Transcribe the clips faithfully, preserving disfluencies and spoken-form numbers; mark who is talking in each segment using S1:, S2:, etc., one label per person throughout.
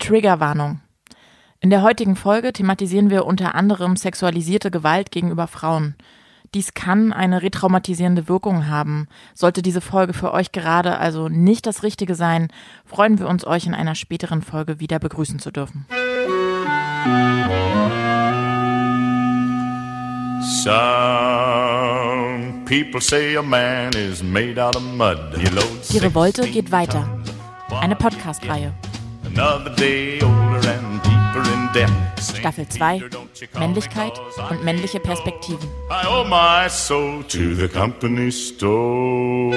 S1: Triggerwarnung. In der heutigen Folge thematisieren wir unter anderem sexualisierte Gewalt gegenüber Frauen. Dies kann eine retraumatisierende Wirkung haben. Sollte diese Folge für euch gerade also nicht das Richtige sein, freuen wir uns, euch in einer späteren Folge wieder begrüßen zu dürfen.
S2: Some people say a man is made out of mud.
S1: Die Revolte geht weiter. Eine Podcast-Reihe. Staffel zwei. Männlichkeit und männliche Perspektiven.
S2: I owe my soul to the company store.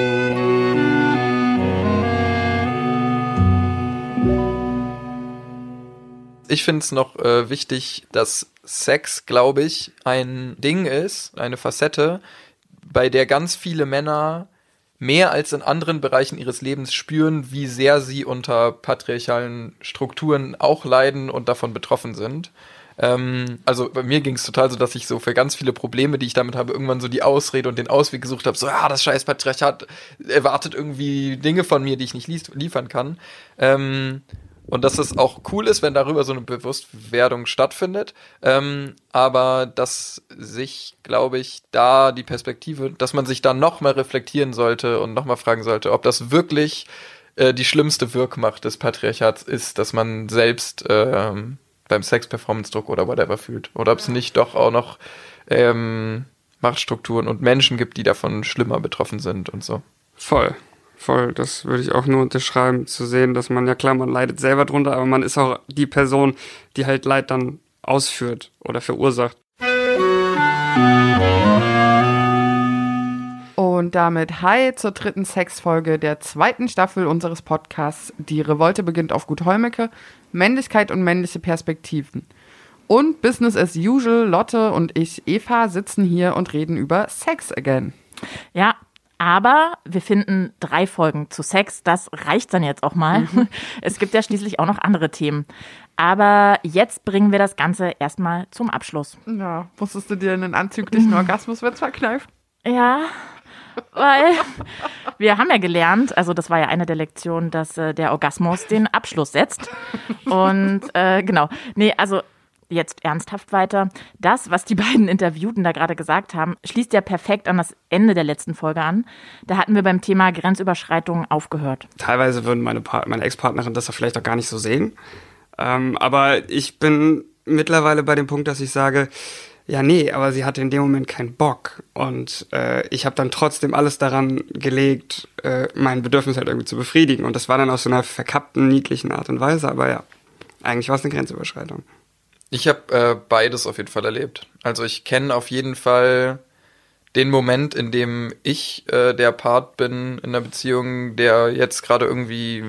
S3: Ich finde es noch äh, wichtig, dass Sex, glaube ich, ein Ding ist, eine Facette, bei der ganz viele Männer mehr als in anderen Bereichen ihres Lebens spüren, wie sehr sie unter patriarchalen Strukturen auch leiden und davon betroffen sind. Ähm, also bei mir ging es total so, dass ich so für ganz viele Probleme, die ich damit habe, irgendwann so die Ausrede und den Ausweg gesucht habe, so, ja, das scheiß Patriarchat erwartet irgendwie Dinge von mir, die ich nicht lies- liefern kann. Ähm, Und dass es auch cool ist, wenn darüber so eine Bewusstwerdung stattfindet. Ähm, aber dass sich, glaube ich, da die Perspektive, dass man sich da noch mal reflektieren sollte und noch mal fragen sollte, ob das wirklich äh, die schlimmste Wirkmacht des Patriarchats ist, dass man selbst ähm, beim Sex-Performance-Druck oder whatever fühlt. Oder ob es nicht doch auch noch ähm, Machtstrukturen und Menschen gibt, die davon schlimmer betroffen sind und so.
S4: Voll. Voll, das würde ich auch nur unterschreiben, zu sehen, dass man, ja klar, man leidet selber drunter, aber man ist auch die Person, die halt Leid dann ausführt oder verursacht.
S5: Und damit hi zur dritten Sexfolge der zweiten Staffel unseres Podcasts Die Revolte beginnt auf Gut Hollmecke, Männlichkeit und männliche Perspektiven. Und Business as usual, Lotte und ich, Eva, sitzen hier und reden über Sex again.
S1: Ja, aber wir finden drei Folgen zu Sex, das reicht dann jetzt auch mal. Mhm. Es gibt ja schließlich auch noch andere Themen. Aber jetzt bringen wir das Ganze erstmal zum Abschluss.
S5: Ja, musstest du dir einen anzüglichen Orgasmuswitz verkneifen?
S1: Ja, weil wir haben ja gelernt, also das war ja eine der Lektionen, dass äh, der Orgasmus den Abschluss setzt. Und äh, genau, nee, also jetzt ernsthaft weiter. Das, was die beiden Interviewten da gerade gesagt haben, schließt ja perfekt an das Ende der letzten Folge an. Da hatten wir beim Thema Grenzüberschreitungen aufgehört.
S4: Teilweise würden meine, pa- meine Ex-Partnerin das ja vielleicht auch gar nicht so sehen. Ähm, aber ich bin mittlerweile bei dem Punkt, dass ich sage, ja nee, aber sie hatte in dem Moment keinen Bock. Und äh, ich habe dann trotzdem alles daran gelegt, äh, mein Bedürfnis halt irgendwie zu befriedigen. Und das war dann aus so einer verkappten, niedlichen Art und Weise. Aber ja, eigentlich war es eine Grenzüberschreitung.
S3: Ich habe äh, beides auf jeden Fall erlebt. Also ich kenne auf jeden Fall den Moment, in dem ich äh, der Part bin in einer Beziehung, der jetzt gerade irgendwie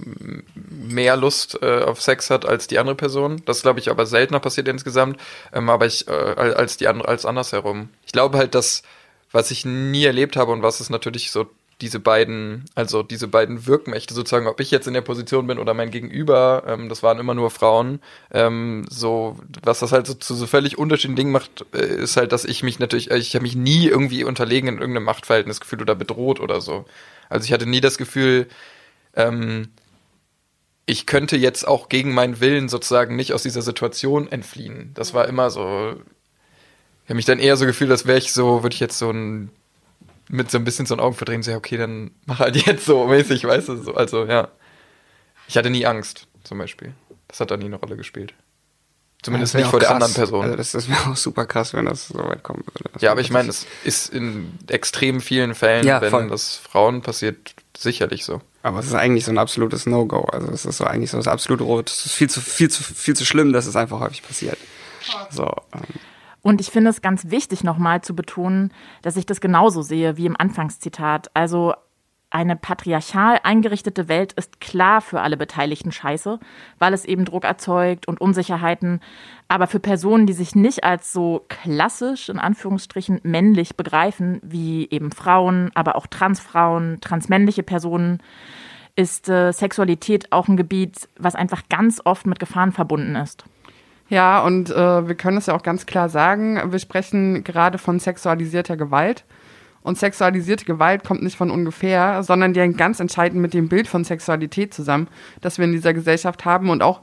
S3: mehr Lust äh, auf Sex hat als die andere Person. Das glaube ich aber seltener passiert insgesamt, ähm, aber ich äh, als die andere als andersherum. Ich glaube halt, dass was ich nie erlebt habe und was es natürlich so diese beiden, also diese beiden Wirkmächte sozusagen, ob ich jetzt in der Position bin oder mein Gegenüber, ähm, das waren immer nur Frauen, ähm, so, was das halt so zu so völlig unterschiedlichen Dingen macht, äh, ist halt, dass ich mich natürlich, ich habe mich nie irgendwie unterlegen in irgendeinem Machtverhältnis gefühlt oder bedroht oder so. Also ich hatte nie das Gefühl, ähm, ich könnte jetzt auch gegen meinen Willen sozusagen nicht aus dieser Situation entfliehen. Das war immer so, ich habe mich dann eher so gefühlt, als wäre ich so, würde ich jetzt so ein mit so ein bisschen so ein Augenverdrehen, so, ja, okay, dann mach halt jetzt so mäßig, weißt du, so, also, ja. Ich hatte nie Angst, zum Beispiel. Das hat da nie eine Rolle gespielt. Zumindest nicht vor der anderen Person.
S4: Also das, das wäre auch super krass, wenn das so weit kommen würde.
S3: Ja, aber ich meine, es ist in extrem vielen Fällen,
S4: ja,
S3: wenn
S4: voll.
S3: das Frauen passiert, sicherlich so.
S4: Aber es ist eigentlich so ein absolutes No-Go. Also es ist so eigentlich so das absolute Rot. Es ist viel zu, viel zu, viel zu schlimm, dass es einfach häufig passiert. So, ähm.
S1: Und ich finde es ganz wichtig, nochmal zu betonen, dass ich das genauso sehe wie im Anfangszitat. Also eine patriarchal eingerichtete Welt ist klar für alle Beteiligten scheiße, weil es eben Druck erzeugt und Unsicherheiten. Aber für Personen, die sich nicht als so klassisch, in Anführungsstrichen, männlich begreifen, wie eben Frauen, aber auch Transfrauen, transmännliche Personen, ist äh, Sexualität auch ein Gebiet, was einfach ganz oft mit Gefahren verbunden ist.
S5: Ja, und äh, wir können es ja auch ganz klar sagen, wir sprechen gerade von sexualisierter Gewalt. Und sexualisierte Gewalt kommt nicht von ungefähr, sondern die hängt ganz entscheidend mit dem Bild von Sexualität zusammen, das wir in dieser Gesellschaft haben und auch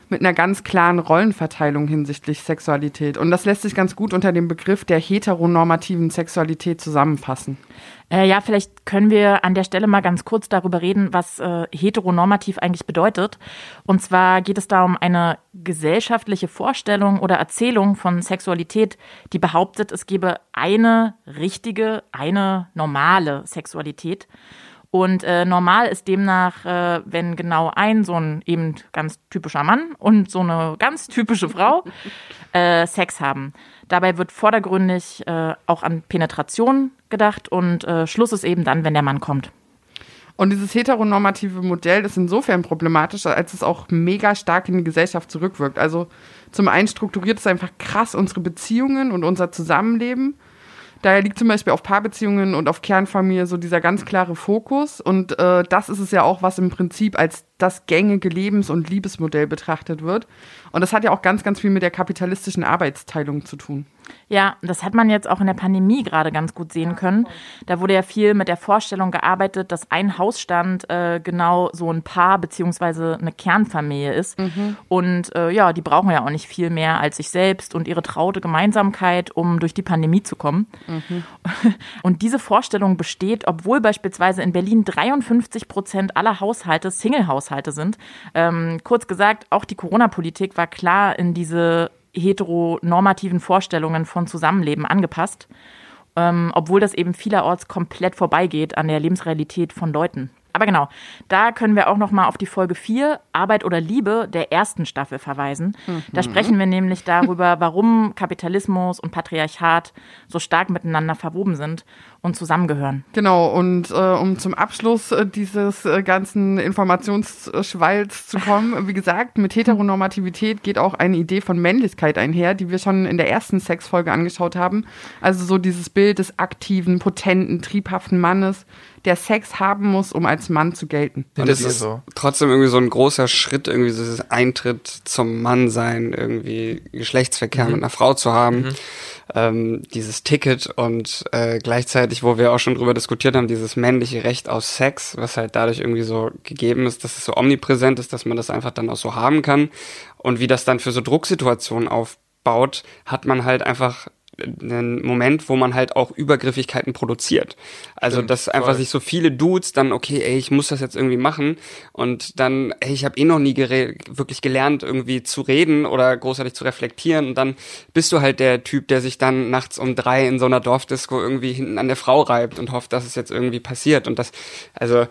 S5: mit einer ganz klaren Rollenverteilung hinsichtlich Sexualität. Und das lässt sich ganz gut unter dem Begriff der heteronormativen Sexualität zusammenfassen.
S1: Äh, ja, vielleicht können wir an der Stelle mal ganz kurz darüber reden, was äh, heteronormativ eigentlich bedeutet. Und zwar geht es da um eine gesellschaftliche Vorstellung oder Erzählung von Sexualität, die behauptet, es gebe eine richtige, eine normale Sexualität. Und äh, normal ist demnach, äh, wenn genau ein so ein eben ganz typischer Mann und so eine ganz typische Frau äh, Sex haben. Dabei wird vordergründig äh, auch an Penetration gedacht und äh, Schluss ist eben dann, wenn der Mann kommt.
S5: Und dieses heteronormative Modell ist insofern problematisch, als es auch mega stark in die Gesellschaft zurückwirkt. Also zum einen strukturiert es einfach krass unsere Beziehungen und unser Zusammenleben. Daher liegt zum Beispiel auf Paarbeziehungen und auf Kernfamilie so dieser ganz klare Fokus. Und äh, das ist es ja auch, was im Prinzip als das gängige Lebens- und Liebesmodell betrachtet wird. Und das hat ja auch ganz, ganz viel mit der kapitalistischen Arbeitsteilung zu tun.
S1: Ja, das hat man jetzt auch in der Pandemie gerade ganz gut sehen können. Da wurde ja viel mit der Vorstellung gearbeitet, dass ein Hausstand äh, genau so ein Paar beziehungsweise eine Kernfamilie ist. Mhm. Und äh, ja, die brauchen ja auch nicht viel mehr als sich selbst und ihre traute Gemeinsamkeit, um durch die Pandemie zu kommen. Mhm. Und diese Vorstellung besteht, obwohl beispielsweise in Berlin dreiundfünfzig Prozent aller Haushalte Single-Haushalte sind. Ähm, kurz gesagt, auch die Corona-Politik war klar in diese heteronormativen Vorstellungen von Zusammenleben angepasst, ähm, obwohl das eben vielerorts komplett vorbeigeht an der Lebensrealität von Leuten. Aber genau, da können wir auch noch mal auf die Folge vier, Arbeit oder Liebe, der ersten Staffel verweisen. Mhm. Da sprechen wir nämlich darüber, warum Kapitalismus und Patriarchat so stark miteinander verwoben sind und zusammengehören.
S5: Genau, und äh, um zum Abschluss äh, dieses äh, ganzen Informationsschwalls zu kommen, wie gesagt, mit Heteronormativität geht auch eine Idee von Männlichkeit einher, die wir schon in der ersten Sexfolge angeschaut haben. Also so dieses Bild des aktiven, potenten, triebhaften Mannes, der Sex haben muss, um als Mann zu gelten.
S4: Und das ist so. Trotzdem irgendwie so ein großer Schritt, irgendwie so dieses Eintritt zum Mannsein, irgendwie Geschlechtsverkehr mhm. mit einer Frau zu haben, mhm. ähm, dieses Ticket und äh, gleichzeitig, wo wir auch schon drüber diskutiert haben, dieses männliche Recht auf Sex, was halt dadurch irgendwie so gegeben ist, dass es so omnipräsent ist, dass man das einfach dann auch so haben kann und wie das dann für so Drucksituationen aufbaut, hat man halt einfach einen Moment, wo man halt auch Übergriffigkeiten produziert. Also, Stimmt, dass einfach voll. sich so viele Dudes dann, okay, ey, ich muss das jetzt irgendwie machen und dann, ey, ich habe eh noch nie gere- wirklich gelernt, irgendwie zu reden oder großartig zu reflektieren und dann bist du halt der Typ, der sich dann nachts um drei in so einer Dorfdisco irgendwie hinten an der Frau reibt und hofft, dass es jetzt irgendwie passiert und das, also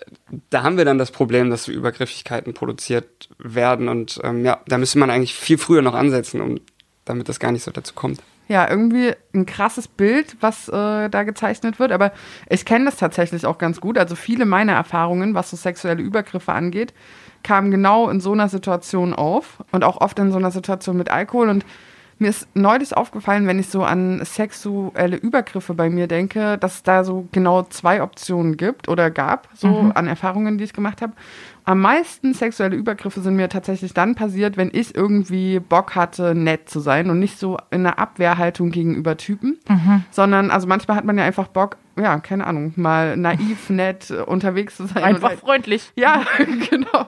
S4: da haben wir dann das Problem, dass so Übergriffigkeiten produziert werden und ähm, ja, da müsste man eigentlich viel früher noch ansetzen, um damit das gar nicht so dazu kommt.
S5: Ja, irgendwie ein krasses Bild, was äh, da gezeichnet wird. Aber ich kenne das tatsächlich auch ganz gut. Also viele meiner Erfahrungen, was so sexuelle Übergriffe angeht, kamen genau in so einer Situation auf. Und auch oft in so einer Situation mit Alkohol. Und mir ist neulich aufgefallen, wenn ich so an sexuelle Übergriffe bei mir denke, dass es da so genau zwei Optionen gibt oder gab, so mhm. an Erfahrungen, die ich gemacht habe. Am meisten sexuelle Übergriffe sind mir tatsächlich dann passiert, wenn ich irgendwie Bock hatte, nett zu sein und nicht so in einer Abwehrhaltung gegenüber Typen, mhm. sondern, also manchmal hat man ja einfach Bock, ja, keine Ahnung, mal naiv, nett unterwegs zu sein.
S1: Einfach halt, freundlich.
S5: Ja, genau.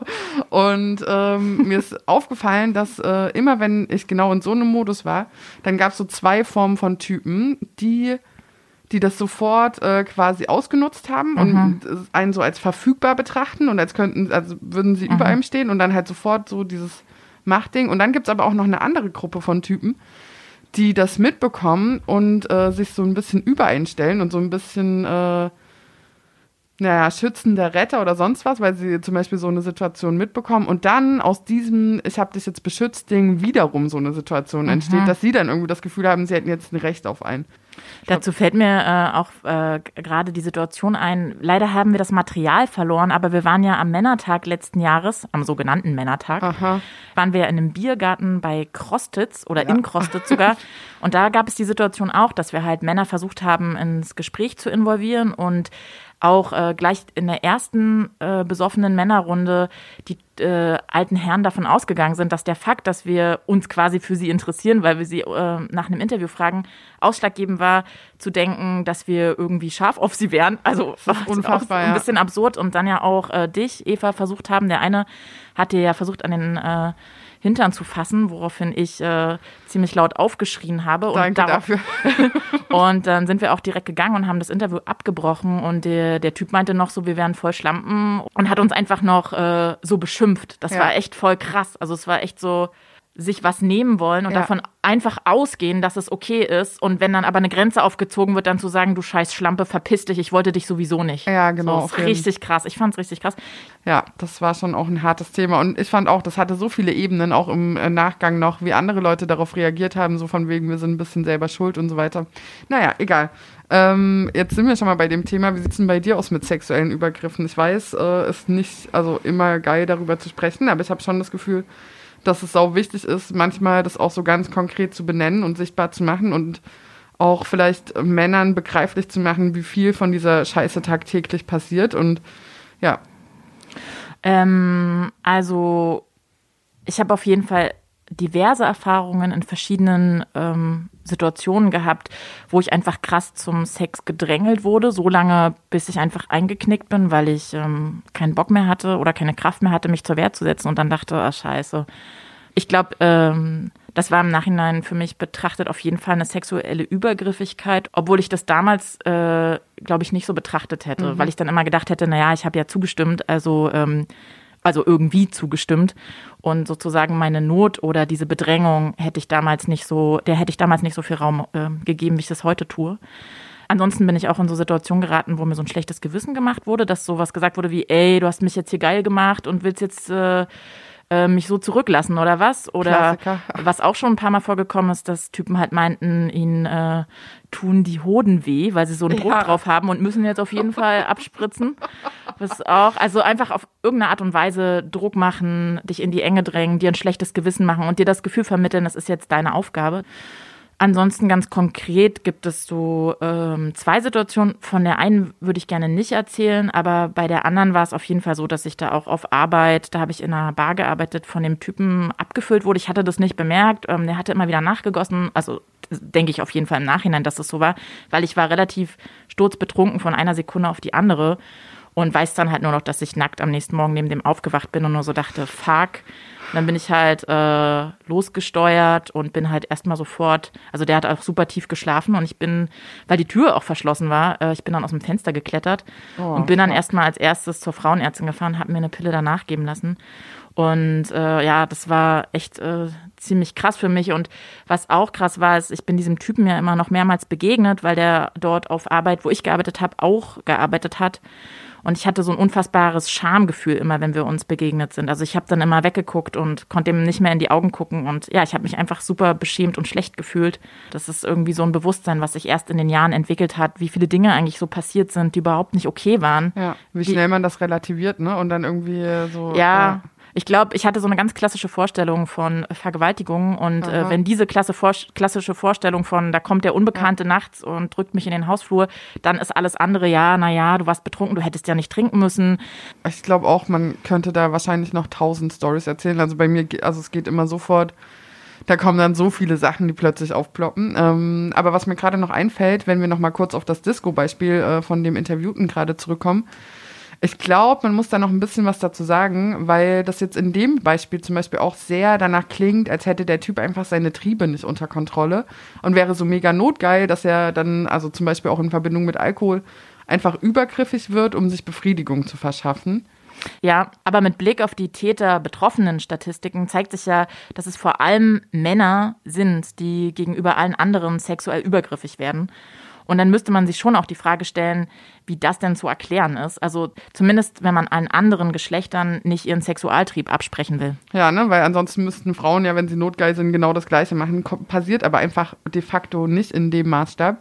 S5: Und ähm, mir ist aufgefallen, dass äh, immer, wenn ich genau in so einem Modus war, dann gab es so zwei Formen von Typen, die die das sofort äh, quasi ausgenutzt haben mhm. und einen so als verfügbar betrachten und als könnten, also würden sie mhm. über einem stehen und dann halt sofort so dieses Machtding. Und dann gibt's aber auch noch eine andere Gruppe von Typen, die das mitbekommen und äh, sich so ein bisschen übereinstellen und so ein bisschen, äh, naja, schützender Retter oder sonst was, weil sie zum Beispiel so eine Situation mitbekommen und dann aus diesem ich habe dich jetzt beschützt Ding wiederum so eine Situation mhm. entsteht, dass sie dann irgendwie das Gefühl haben, sie hätten jetzt ein Recht auf einen.
S1: Dazu fällt mir äh, auch äh, gerade die Situation ein, leider haben wir das Material verloren, aber wir waren ja am Männertag letzten Jahres, am sogenannten Männertag, Aha. waren wir in einem Biergarten bei Krostitz oder ja. in Krostitz sogar und da gab es die Situation auch, dass wir halt Männer versucht haben, ins Gespräch zu involvieren und auch äh, gleich in der ersten äh, besoffenen Männerrunde die äh, alten Herren davon ausgegangen sind, dass der Fakt, dass wir uns quasi für sie interessieren, weil wir sie äh, nach einem Interview fragen, ausschlaggebend war, zu denken, dass wir irgendwie scharf auf sie wären. Also
S5: unfassbar,
S1: auch ein bisschen
S5: ja.
S1: absurd. Und dann ja auch äh, dich, Eva, versucht haben. Der eine hat dir ja versucht, an den äh, Hintern zu fassen, woraufhin ich äh, ziemlich laut aufgeschrien habe. Und
S5: Danke
S1: darauf,
S5: dafür.
S1: Und dann sind wir auch direkt gegangen und haben das Interview abgebrochen. Und der, der Typ meinte noch so, wir wären voll Schlampen und hat uns einfach noch äh, so beschimpft. Das
S5: Ja.
S1: war echt voll krass. Also es war echt so, sich was nehmen wollen und
S5: Ja.
S1: davon einfach ausgehen, dass es okay ist. Und wenn dann aber eine Grenze aufgezogen wird, dann zu sagen, du scheiß Schlampe, verpiss dich, ich wollte dich sowieso nicht.
S5: Ja, genau,
S1: So,
S5: auf
S1: ist
S5: jeden-
S1: richtig krass. Ich fand's richtig krass.
S5: Ja, das war schon auch ein hartes Thema. Und ich fand auch, das hatte so viele Ebenen, auch im äh, Nachgang noch, wie andere Leute darauf reagiert haben, so von wegen, wir sind ein bisschen selber schuld und so weiter. Naja, egal. Ähm, jetzt sind wir schon mal bei dem Thema. Wie sieht's denn bei dir aus mit sexuellen Übergriffen? Ich weiß, äh, ist nicht also immer geil, darüber zu sprechen, aber ich habe schon das Gefühl, dass es sau wichtig ist, manchmal das auch so ganz konkret zu benennen und sichtbar zu machen und auch vielleicht Männern begreiflich zu machen, wie viel von dieser Scheiße tagtäglich passiert. Und ja,
S1: Ähm, also ich habe auf jeden Fall diverse Erfahrungen in verschiedenen ähm, Situationen gehabt, wo ich einfach krass zum Sex gedrängelt wurde, so lange, bis ich einfach eingeknickt bin, weil ich ähm, keinen Bock mehr hatte oder keine Kraft mehr hatte, mich zur Wehr zu setzen und dann dachte, ah scheiße. Ich glaube, ähm, das war im Nachhinein für mich betrachtet auf jeden Fall eine sexuelle Übergriffigkeit, obwohl ich das damals, äh, glaube ich, nicht so betrachtet hätte, mhm. weil ich dann immer gedacht hätte, naja, ich habe ja zugestimmt, also ähm, also irgendwie zugestimmt und sozusagen meine Not oder diese Bedrängung hätte ich damals nicht so, der hätte ich damals nicht so viel Raum äh, gegeben, wie ich das heute tue. Ansonsten bin ich auch in so Situationen geraten, wo mir so ein schlechtes Gewissen gemacht wurde, dass sowas gesagt wurde wie, ey, du hast mich jetzt hier geil gemacht und willst jetzt äh, äh, mich so zurücklassen oder was? Oder
S5: Klassiker.
S1: was auch schon ein paar Mal vorgekommen ist, dass Typen halt meinten, ihnen äh, tun die Hoden weh, weil sie so einen Druck
S5: Ja.
S1: drauf haben und müssen jetzt auf jeden Fall abspritzen. Was auch, also einfach auf irgendeine Art und Weise Druck machen, dich in die Enge drängen, dir ein schlechtes Gewissen machen und dir das Gefühl vermitteln, das ist jetzt deine Aufgabe. Ansonsten ganz konkret gibt es so ähm, zwei Situationen. Von der einen würde ich gerne nicht erzählen, aber bei der anderen war es auf jeden Fall so, dass ich da auch auf Arbeit, da habe ich in einer Bar gearbeitet, von dem Typen abgefüllt wurde. Ich hatte das nicht bemerkt. Ähm, der hatte immer wieder nachgegossen. Also denke ich auf jeden Fall im Nachhinein, dass es so war, weil ich war relativ sturzbetrunken von einer Sekunde auf die andere und weiß dann halt nur noch, dass ich nackt am nächsten Morgen neben dem aufgewacht bin und nur so dachte, fuck. Und dann bin ich halt äh, losgesteuert und bin halt erstmal sofort, also der hat auch super tief geschlafen und ich bin, weil die Tür auch verschlossen war, äh, ich bin dann aus dem Fenster geklettert
S5: Oh,
S1: und bin dann
S5: fuck.
S1: erstmal als erstes zur Frauenärztin gefahren, habe mir eine Pille danach geben lassen. Und äh, ja, das war echt äh, ziemlich krass für mich. Und was auch krass war, ist, ich bin diesem Typen ja immer noch mehrmals begegnet, weil der dort auf Arbeit, wo ich gearbeitet habe, auch gearbeitet hat. Und ich hatte so ein unfassbares Schamgefühl immer, wenn wir uns begegnet sind. Also ich habe dann immer weggeguckt und konnte ihm nicht mehr in die Augen gucken. Und ja, ich habe mich einfach super beschämt und schlecht gefühlt. Das ist irgendwie so ein Bewusstsein, was sich erst in den Jahren entwickelt hat, wie viele Dinge eigentlich so passiert sind, die überhaupt nicht okay waren.
S5: ja, wie
S1: Die-
S5: schnell man das relativiert, ne? Und dann irgendwie so.
S1: Ja, ich glaube, ich hatte so eine ganz klassische Vorstellung von Vergewaltigung und äh,
S5: Aha.
S1: wenn diese klasse vor, klassische Vorstellung von, da kommt der Unbekannte nachts und drückt mich in den Hausflur, dann ist alles andere, ja, naja, du warst betrunken, du hättest ja nicht trinken müssen.
S5: Ich glaube auch, man könnte da wahrscheinlich noch tausend Stories erzählen. Also bei mir, ge- also es geht immer sofort. Da kommen dann so viele Sachen, die plötzlich aufploppen. Ähm, aber was mir gerade noch einfällt, wenn wir noch mal kurz auf das Disco-Beispiel äh, von dem Interviewten gerade zurückkommen. Ich glaube, man muss da noch ein bisschen was dazu sagen, weil das jetzt in dem Beispiel zum Beispiel auch sehr danach klingt, als hätte der Typ einfach seine Triebe nicht unter Kontrolle und wäre so mega notgeil, dass er dann, also zum Beispiel auch in Verbindung mit Alkohol, einfach übergriffig wird, um sich Befriedigung zu verschaffen.
S1: Ja, aber mit Blick auf die Täter-Betroffenen-Statistiken zeigt sich ja, dass es vor allem Männer sind, die gegenüber allen anderen sexuell übergriffig werden. Und dann müsste man sich schon auch die Frage stellen, wie das denn zu erklären ist. Also zumindest, wenn man allen anderen Geschlechtern nicht ihren Sexualtrieb absprechen will.
S5: Ja, ne, weil ansonsten müssten Frauen ja, wenn sie notgeil sind, genau das Gleiche machen. Ko- Passiert aber einfach de facto nicht in dem Maßstab.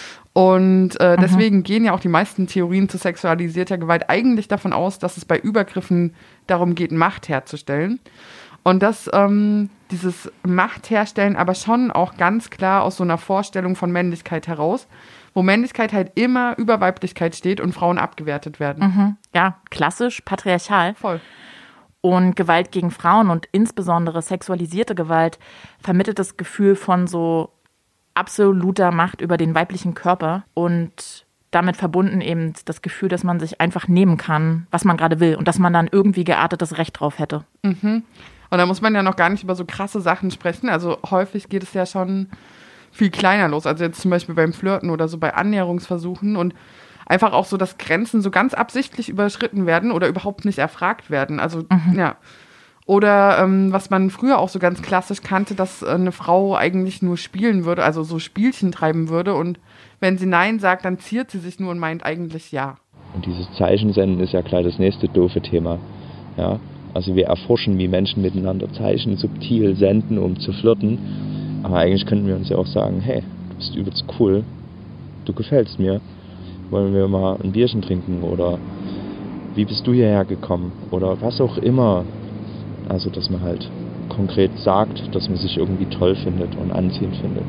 S5: Und äh, deswegen gehen ja auch die meisten Theorien zu sexualisierter Gewalt eigentlich davon aus, dass es bei Übergriffen darum geht, Macht herzustellen. Und dass ähm, dieses Machtherstellen aber schon auch ganz klar aus so einer Vorstellung von Männlichkeit heraus, wo Männlichkeit halt immer über Weiblichkeit steht und Frauen abgewertet werden.
S1: Mhm. Ja, klassisch, patriarchal.
S5: Voll.
S1: Und Gewalt gegen Frauen und insbesondere sexualisierte Gewalt vermittelt das Gefühl von so absoluter Macht über den weiblichen Körper und damit verbunden eben das Gefühl, dass man sich einfach nehmen kann, was man gerade will und dass man dann irgendwie geartetes Recht drauf hätte.
S5: Mhm. Und da muss man ja noch gar nicht über so krasse Sachen sprechen. Also häufig geht es ja schon viel kleiner los. Also jetzt zum Beispiel beim Flirten oder so bei Annäherungsversuchen und einfach auch so, dass Grenzen so ganz absichtlich überschritten werden oder überhaupt nicht erfragt werden. Also, mhm. ja. Oder ähm, was man früher auch so ganz klassisch kannte, dass eine Frau eigentlich nur spielen würde, also so Spielchen treiben würde und wenn sie Nein sagt, dann ziert sie sich nur und meint eigentlich Ja.
S6: Und dieses Zeichensenden ist ja gleich das nächste doofe Thema. Ja? Also wir erforschen, wie Menschen miteinander Zeichen subtil senden, um zu flirten. Aber eigentlich könnten wir uns ja auch sagen, hey, du bist übelst cool, du gefällst mir, wollen wir mal ein Bierchen trinken oder wie bist du hierher gekommen oder was auch immer. Also dass man halt konkret sagt, dass man sich irgendwie toll findet und anziehend findet.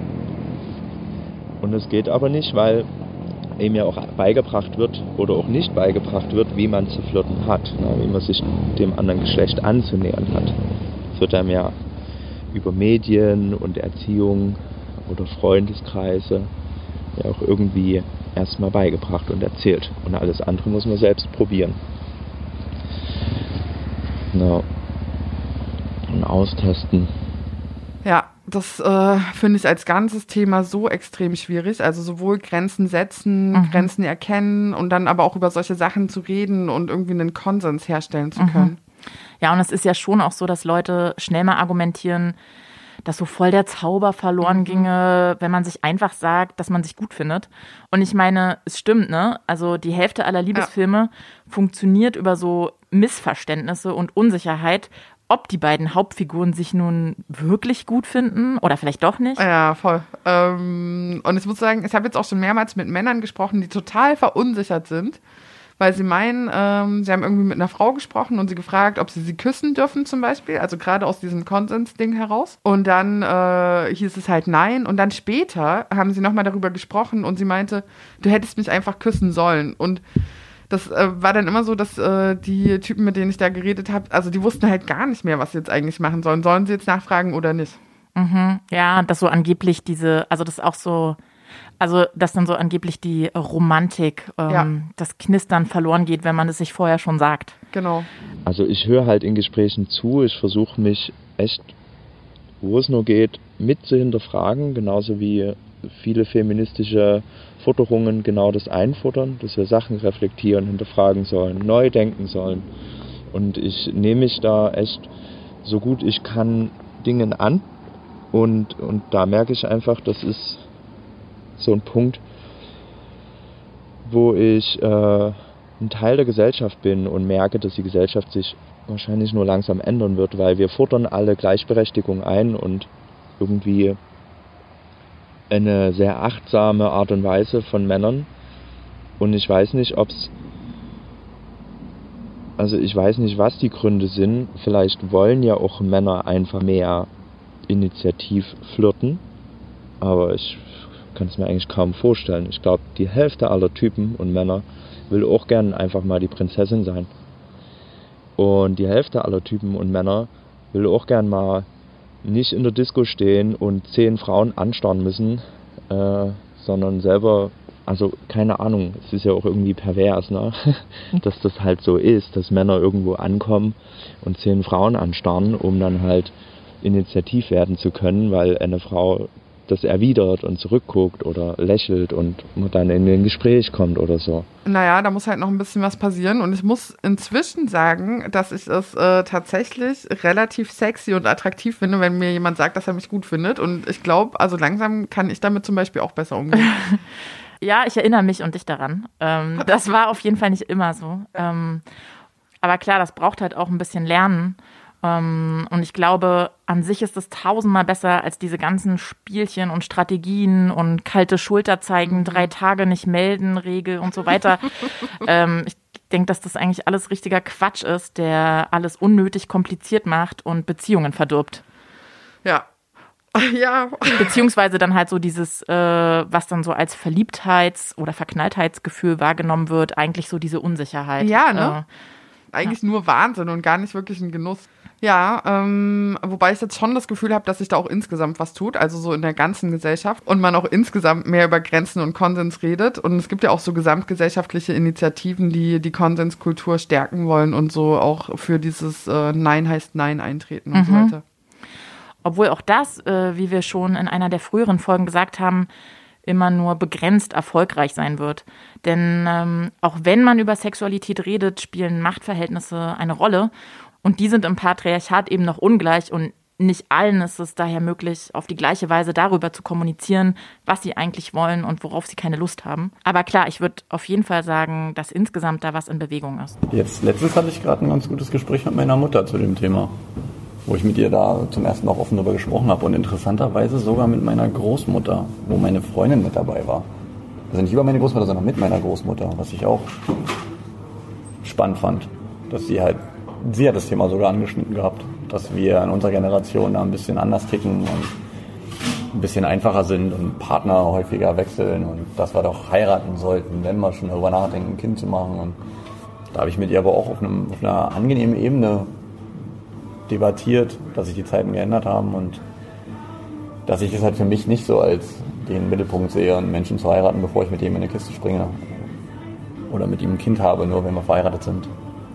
S6: Und es geht aber nicht, weil ihm ja auch beigebracht wird oder auch nicht beigebracht wird, wie man zu flirten hat, ne? Wie man sich dem anderen Geschlecht anzunähern hat. Es wird einem ja über Medien und Erziehung oder Freundeskreise ja auch irgendwie erstmal beigebracht und erzählt. Und alles andere muss man selbst probieren. No. Und austesten.
S5: Ja, das äh, finde ich als ganzes Thema so extrem schwierig. Also sowohl Grenzen setzen, mhm. Grenzen erkennen und dann aber auch über solche Sachen zu reden und irgendwie einen Konsens herstellen zu können.
S1: Mhm. Ja, und es ist ja schon auch so, dass Leute schnell mal argumentieren, dass so voll der Zauber verloren mhm. ginge, wenn man sich einfach sagt, dass man sich gut findet. Und ich meine, es stimmt, ne? Also die Hälfte aller Liebesfilme ja. funktioniert über so Missverständnisse und Unsicherheit, ob die beiden Hauptfiguren sich nun wirklich gut finden oder vielleicht doch nicht.
S5: Ja, voll. Ähm, und ich muss sagen, ich habe jetzt auch schon mehrmals mit Männern gesprochen, die total verunsichert sind, weil sie meinen, ähm, sie haben irgendwie mit einer Frau gesprochen und sie gefragt, ob sie sie küssen dürfen zum Beispiel, also gerade aus diesem Konsensding heraus. Und dann äh, hieß es halt nein. Und dann später haben sie nochmal darüber gesprochen und sie meinte, du hättest mich einfach küssen sollen. Und das äh, war dann immer so, dass äh, die Typen, mit denen ich da geredet habe, also die wussten halt gar nicht mehr, was sie jetzt eigentlich machen sollen. Sollen sie jetzt nachfragen oder nicht?
S1: Mhm. Ja, dass so angeblich diese, also das auch so, also dass dann so angeblich die Romantik, ähm, ja. das Knistern verloren geht, wenn man es sich vorher schon sagt.
S5: Genau.
S6: Also ich höre halt in Gesprächen zu, ich versuche mich echt, wo es nur geht, mit zu hinterfragen, genauso wie viele feministische Forderungen genau das einfordern, dass wir Sachen reflektieren, hinterfragen sollen, neu denken sollen. Und ich nehme mich da echt so gut ich kann Dingen an und, und da merke ich einfach, das ist so ein Punkt, wo ich äh, ein Teil der Gesellschaft bin und merke, dass die Gesellschaft sich wahrscheinlich nur langsam ändern wird, weil wir fordern alle Gleichberechtigung ein und irgendwie eine sehr achtsame Art und Weise von Männern. Und ich weiß nicht, ob es, also ich weiß nicht, was die Gründe sind. Vielleicht wollen ja auch Männer einfach mehr initiativ flirten, aber ich kann es mir eigentlich kaum vorstellen. Ich glaube, die Hälfte aller Typen und Männer will auch gern einfach mal die Prinzessin sein. Und die Hälfte aller Typen und Männer will auch gern mal nicht in der Disco stehen und zehn Frauen anstarren müssen, äh, sondern selber, also keine Ahnung, es ist ja auch irgendwie pervers, ne? Dass das halt so ist, dass Männer irgendwo ankommen und zehn Frauen anstarren, um dann halt initiativ werden zu können, weil eine Frau das erwidert und zurückguckt oder lächelt und man dann in ein Gespräch kommt oder so.
S5: Naja, da muss halt noch ein bisschen was passieren und ich muss inzwischen sagen, dass ich es äh, tatsächlich relativ sexy und attraktiv finde, wenn mir jemand sagt, dass er mich gut findet und ich glaube, also langsam kann ich damit zum Beispiel auch besser umgehen.
S1: Ja, ich erinnere mich und dich daran. Ähm, das war auf jeden Fall nicht immer so. Ähm, aber klar, das braucht halt auch ein bisschen Lernen. Um, und ich glaube, an sich ist es tausendmal besser als diese ganzen Spielchen und Strategien und kalte Schulter zeigen, drei Tage nicht melden, Regel und so weiter. ähm, ich denke, dass das eigentlich alles richtiger Quatsch ist, der alles unnötig kompliziert macht und Beziehungen verdirbt.
S5: Ja. Ja.
S1: Beziehungsweise dann halt so dieses, äh, was dann so als Verliebtheits- oder Verknalltheitsgefühl wahrgenommen wird, eigentlich so diese Unsicherheit.
S5: Ja, ne?
S1: Äh,
S5: eigentlich ja. nur Wahnsinn und gar nicht wirklich ein Genuss. Ja, ähm, wobei ich jetzt schon das Gefühl habe, dass sich da auch insgesamt was tut, also so in der ganzen Gesellschaft und man auch insgesamt mehr über Grenzen und Konsens redet. Und es gibt ja auch so gesamtgesellschaftliche Initiativen, die die Konsenskultur stärken wollen und so auch für dieses äh, Nein heißt Nein eintreten und mhm. so weiter.
S1: Obwohl auch das, äh, wie wir schon in einer der früheren Folgen gesagt haben, immer nur begrenzt erfolgreich sein wird. Denn ähm, auch wenn man über Sexualität redet, spielen Machtverhältnisse eine Rolle. Und die sind im Patriarchat eben noch ungleich und nicht allen ist es daher möglich, auf die gleiche Weise darüber zu kommunizieren, was sie eigentlich wollen und worauf sie keine Lust haben. Aber klar, ich würde auf jeden Fall sagen, dass insgesamt da was in Bewegung ist.
S7: Jetzt letztens hatte ich gerade ein ganz gutes Gespräch mit meiner Mutter zu dem Thema, wo ich mit ihr da zum ersten Mal auch offen darüber gesprochen habe und interessanterweise sogar mit meiner Großmutter, wo meine Freundin mit dabei war. Also nicht über meine Großmutter, sondern mit meiner Großmutter, was ich auch spannend fand, dass sie halt Sie hat das Thema sogar angeschnitten gehabt, dass wir in unserer Generation da ein bisschen anders ticken und ein bisschen einfacher sind und Partner häufiger wechseln und dass wir doch heiraten sollten, wenn wir schon darüber nachdenken, ein Kind zu machen. Und da habe ich mit ihr aber auch auf, einem, auf einer angenehmen Ebene debattiert, dass sich die Zeiten geändert haben und dass ich das halt für mich nicht so als den Mittelpunkt sehe, einen Menschen zu heiraten, bevor ich mit ihm in eine Kiste springe oder mit ihm ein Kind habe, nur wenn wir verheiratet sind.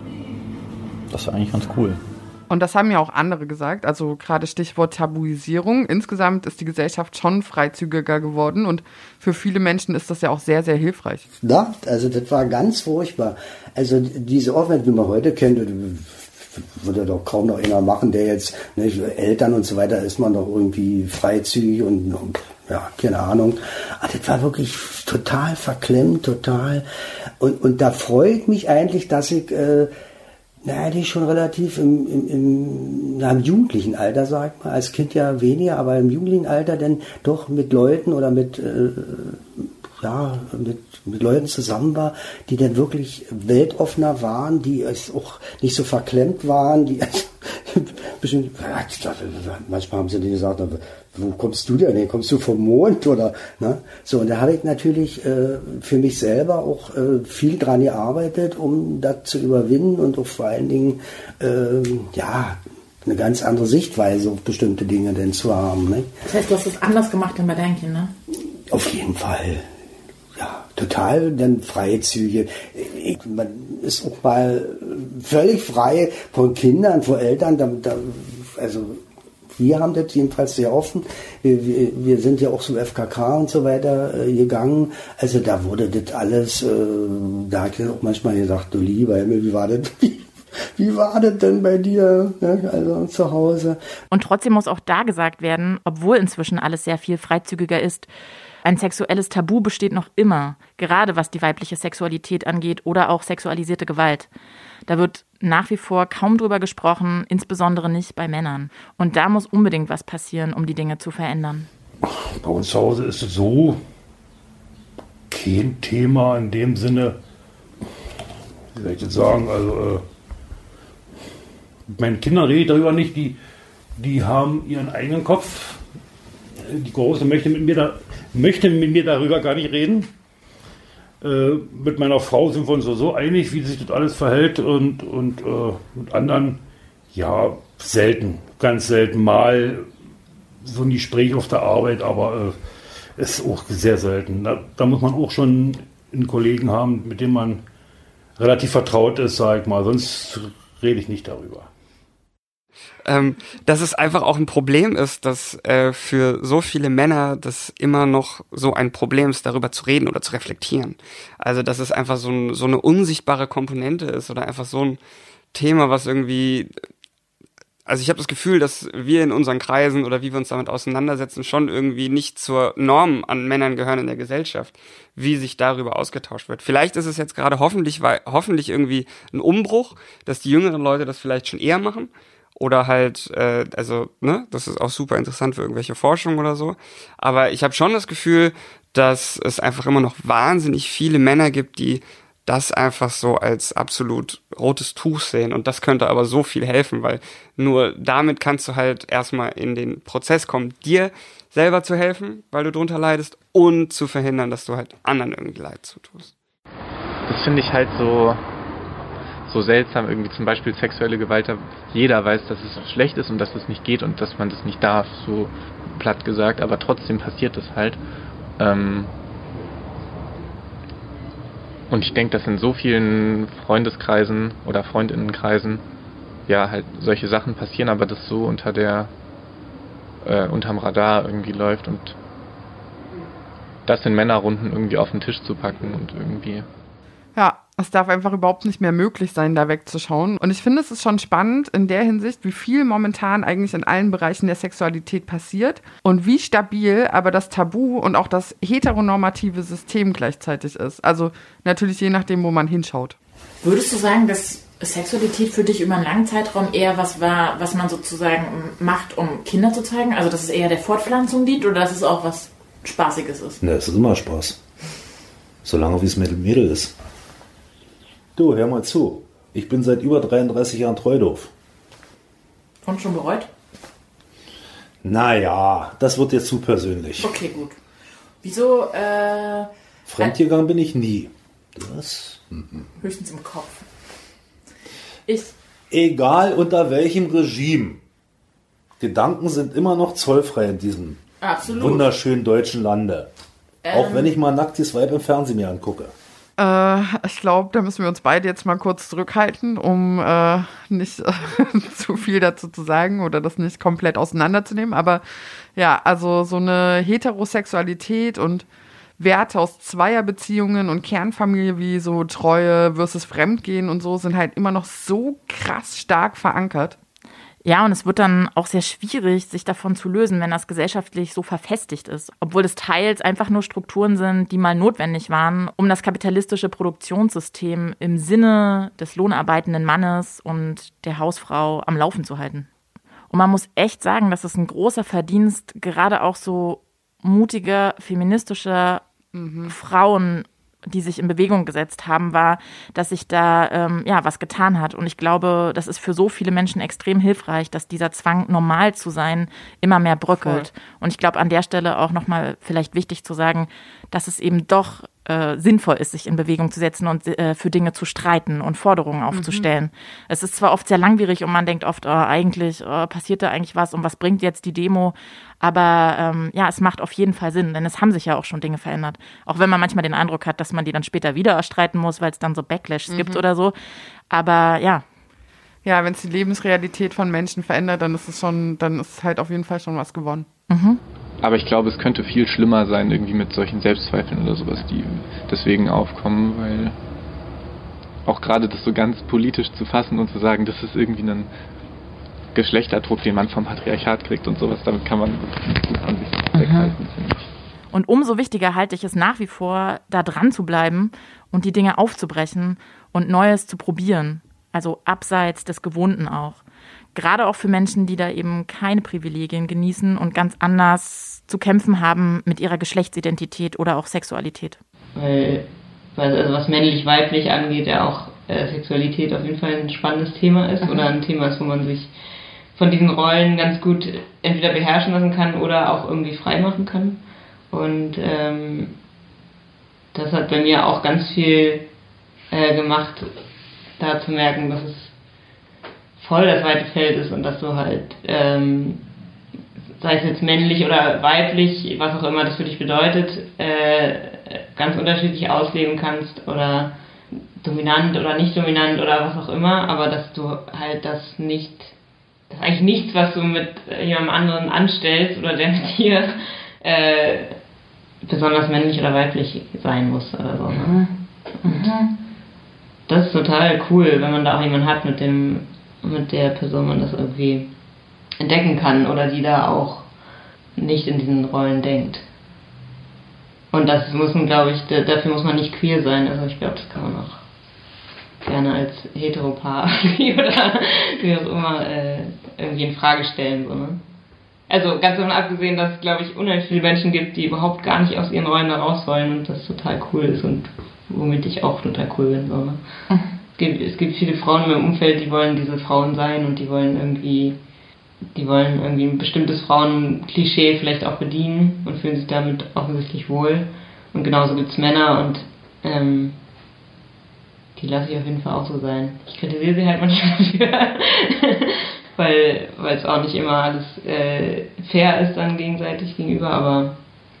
S7: Das ist eigentlich ganz cool.
S5: Und das haben ja auch andere gesagt, also gerade Stichwort Tabuisierung. Insgesamt ist die Gesellschaft schon freizügiger geworden und für viele Menschen ist das ja auch sehr, sehr hilfreich.
S8: Ja, also das war ganz furchtbar. Also diese Offenheit, die man heute kennt, würde doch kaum noch einer machen, der jetzt, ne, Eltern und so weiter, ist man doch irgendwie freizügig und, und ja, keine Ahnung. Aber das war wirklich total verklemmt, total. Und, und da freut mich eigentlich, dass ich... Äh, Na, die schon relativ im, im, im, na, im jugendlichen Alter, sag ich mal, als Kind ja weniger, aber im jugendlichen Alter dann doch mit Leuten oder mit, äh, ja, mit, mit Leuten zusammen war, die dann wirklich weltoffener waren, die auch nicht so verklemmt waren, die also, bisschen, manchmal haben sie denen gesagt, wo kommst du denn hin? Kommst du vom Mond? Oder, ne? So, und da habe ich natürlich äh, für mich selber auch äh, viel dran gearbeitet, um das zu überwinden und auch vor allen Dingen, äh, ja, eine ganz andere Sichtweise auf bestimmte Dinge denn zu haben. Ne?
S1: Das heißt, du hast es anders gemacht denn bei deinen Kindern?
S8: Auf jeden Fall. Ja, total, dann freizügig. Ich, man ist auch mal völlig frei von Kindern, von Eltern. Da, da, also wir haben das jedenfalls sehr offen. Wir, wir, wir sind ja auch so F K K und so weiter äh, gegangen. Also da wurde das alles, äh, da hat ich auch manchmal gesagt, du lieber Himmel, wie war das? Wie, wie war das denn bei dir, ne? Also zu Hause?
S1: Und trotzdem muss auch da gesagt werden, obwohl inzwischen alles sehr viel freizügiger ist, ein sexuelles Tabu besteht noch immer, gerade was die weibliche Sexualität angeht oder auch sexualisierte Gewalt. Da wird nach wie vor kaum drüber gesprochen, insbesondere nicht bei Männern. Und da muss unbedingt was passieren, um die Dinge zu verändern.
S9: Bei uns zu Hause ist es so kein Thema in dem Sinne, wie soll ich das sagen, also äh, mit meinen Kindern rede ich darüber nicht, die, die haben ihren eigenen Kopf. Die Große möchte mit mir, da, möchte mit mir darüber gar nicht reden. Äh, mit meiner Frau sind wir uns so, so einig, wie sich das alles verhält und, und äh, mit anderen, ja, selten, ganz selten mal so ein Gespräch auf der Arbeit, aber äh, ist auch sehr selten. Da, da muss man auch schon einen Kollegen haben, mit dem man relativ vertraut ist, sag ich mal, sonst rede ich nicht darüber.
S4: Ähm, dass es einfach auch ein Problem ist, dass äh, für so viele Männer das immer noch so ein Problem ist, darüber zu reden oder zu reflektieren. Also dass es einfach so, ein, so eine unsichtbare Komponente ist oder einfach so ein Thema, was irgendwie... Also ich habe das Gefühl, dass wir in unseren Kreisen oder wie wir uns damit auseinandersetzen, schon irgendwie nicht zur Norm an Männern gehören in der Gesellschaft, wie sich darüber ausgetauscht wird. Vielleicht ist es jetzt gerade hoffentlich, hoffentlich irgendwie ein Umbruch, dass die jüngeren Leute das vielleicht schon eher machen. Oder halt, äh, also, ne, das ist auch super interessant für irgendwelche Forschung oder so. Aber ich habe schon das Gefühl, dass es einfach immer noch wahnsinnig viele Männer gibt, die das einfach so als absolut rotes Tuch sehen. Und das könnte aber so viel helfen, weil nur damit kannst du halt erstmal in den Prozess kommen, dir selber zu helfen, weil du drunter leidest, und zu verhindern, dass du halt anderen irgendwie Leid zutust.
S10: Das finde ich halt so so seltsam, irgendwie zum Beispiel sexuelle Gewalt, jeder weiß, dass es schlecht ist und dass es nicht geht und dass man das nicht darf, so platt gesagt, aber trotzdem passiert das halt. Ähm und ich denke, dass in so vielen Freundeskreisen oder Freundinnenkreisen ja halt solche Sachen passieren, aber das so unter der äh, unterm Radar irgendwie läuft und das in Männerrunden irgendwie auf den Tisch zu packen und irgendwie...
S5: Ja, es darf einfach überhaupt nicht mehr möglich sein, da wegzuschauen. Und ich finde, es ist schon spannend in der Hinsicht, wie viel momentan eigentlich in allen Bereichen der Sexualität passiert und wie stabil aber das Tabu und auch das heteronormative System gleichzeitig ist. Also natürlich je nachdem, wo man hinschaut.
S1: Würdest du sagen, dass Sexualität für dich über einen langen Zeitraum eher was war, was man sozusagen macht, um Kinder zu zeigen? Also dass es eher der Fortpflanzung dient oder dass es auch was Spaßiges ist?
S11: Ne, es ist immer Spaß. Solange wie es Mädel Mädel ist. Du, hör mal zu. Ich bin seit über dreiunddreißig Jahren treu doof.
S1: Und schon bereut?
S11: Naja, das wird jetzt zu persönlich.
S1: Okay, gut. Wieso, äh...
S11: Fremdgegangen bin ich nie. Das? Mhm.
S1: Höchstens im Kopf. Ich...
S11: Egal unter welchem Regime. Gedanken sind immer noch zollfrei in diesem
S1: Absolut.
S11: wunderschönen deutschen Lande.
S1: Ähm,
S11: Auch wenn ich mal nacktes Weib im Fernsehen mir angucke.
S5: Äh, ich glaube, da müssen wir uns beide jetzt mal kurz zurückhalten, um äh, nicht äh, zu viel dazu zu sagen oder das nicht komplett auseinanderzunehmen. Aber ja, also so eine Heterosexualität und Werte aus Zweierbeziehungen und Kernfamilie wie so Treue versus Fremdgehen und so sind halt immer noch so krass stark verankert.
S1: Ja, und es wird dann auch sehr schwierig, sich davon zu lösen, wenn das gesellschaftlich so verfestigt ist. Obwohl es teils einfach nur Strukturen sind, die mal notwendig waren, um das kapitalistische Produktionssystem im Sinne des lohnarbeitenden Mannes und der Hausfrau am Laufen zu halten. Und man muss echt sagen, dass es ein großer Verdienst gerade auch so mutiger, feministischer mhm. Frauen, die sich in Bewegung gesetzt haben, war, dass sich da ähm, ja was getan hat. Und ich glaube, das ist für so viele Menschen extrem hilfreich, dass dieser Zwang, normal zu sein, immer mehr bröckelt. Voll. Und ich glaube, an der Stelle auch nochmal vielleicht wichtig zu sagen, dass es eben doch äh, sinnvoll ist, sich in Bewegung zu setzen und äh, für Dinge zu streiten und Forderungen aufzustellen. Mhm. Es ist zwar oft sehr langwierig und man denkt oft, oh, eigentlich oh, passiert da eigentlich was und was bringt jetzt die Demo? Aber ähm, ja, es macht auf jeden Fall Sinn, denn es haben sich ja auch schon Dinge verändert. Auch wenn man manchmal den Eindruck hat, dass man die dann später wieder erstreiten muss, weil es dann so Backlashs mhm. gibt oder so. Aber ja.
S5: Ja, wenn es die Lebensrealität von Menschen verändert, dann ist es schon, dann ist halt auf jeden Fall schon was gewonnen.
S1: Mhm.
S10: Aber ich glaube, es könnte viel schlimmer sein, irgendwie mit solchen Selbstzweifeln oder sowas, die deswegen aufkommen, weil auch gerade das so ganz politisch zu fassen und zu sagen, das ist irgendwie ein Geschlechterdruck, den man vom Patriarchat kriegt und sowas, damit kann man gut von sich weghalten, finde ich.
S1: Und umso wichtiger halte ich es nach wie vor, da dran zu bleiben und die Dinge aufzubrechen und Neues zu probieren. Also abseits des Gewohnten auch. Gerade auch für Menschen, die da eben keine Privilegien genießen und ganz anders zu kämpfen haben mit ihrer Geschlechtsidentität oder auch Sexualität.
S12: Weil, also was männlich-weiblich angeht, ja auch äh, Sexualität auf jeden Fall ein spannendes Thema ist mhm. oder ein Thema ist, wo man sich von diesen Rollen ganz gut entweder beherrschen lassen kann oder auch irgendwie frei machen kann. Und ähm, das hat bei mir auch ganz viel äh, gemacht, da zu merken, dass es voll das weite Feld ist und dass du halt, ähm, sei es jetzt männlich oder weiblich, was auch immer das für dich bedeutet, äh, ganz unterschiedlich ausleben kannst oder dominant oder nicht dominant oder was auch immer, aber dass du halt das nicht, das ist eigentlich nichts, was du mit jemandem anderen anstellst oder der mit dir äh, besonders männlich oder weiblich sein muss oder so. Ne?
S1: Mhm. Mhm.
S12: Das ist total cool, wenn man da auch jemanden hat, mit dem mit der Person man das irgendwie entdecken kann oder die da auch nicht in diesen Rollen denkt. Und das muss man, glaube ich, dafür muss man nicht queer sein. Also ich glaube, das kann man auch gerne als Heteropaar oder wie auch immer äh, irgendwie in Frage stellen. So, ne? Also ganz davon abgesehen, dass es, glaube ich, unheimlich viele Menschen gibt, die überhaupt gar nicht aus ihren Rollen da raus wollen und das total cool ist und womit ich auch total cool bin. So, ne? Es gibt, es gibt viele Frauen in meinem Umfeld, die wollen diese Frauen sein und die wollen irgendwie, die wollen irgendwie ein bestimmtes Frauenklischee vielleicht auch bedienen und fühlen sich damit offensichtlich wohl. Und genauso gibt es Männer und ähm, die lasse ich auf jeden Fall auch so sein. Ich kritisiere sie halt manchmal dafür, weil weil es auch nicht immer alles äh, fair ist dann gegenseitig gegenüber, aber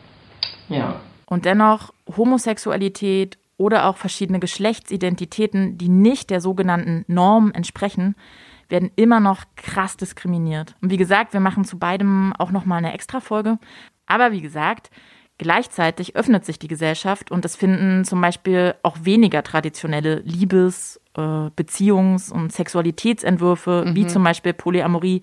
S12: ja.
S1: Und dennoch Homosexualität oder auch verschiedene Geschlechtsidentitäten, die nicht der sogenannten Norm entsprechen, werden immer noch krass diskriminiert. Und wie gesagt, wir machen zu beidem auch nochmal eine Extra-Folge. Aber wie gesagt, gleichzeitig öffnet sich die Gesellschaft und es finden zum Beispiel auch weniger traditionelle Liebes-, äh, Beziehungs- und Sexualitätsentwürfe, mhm. wie zum Beispiel Polyamorie,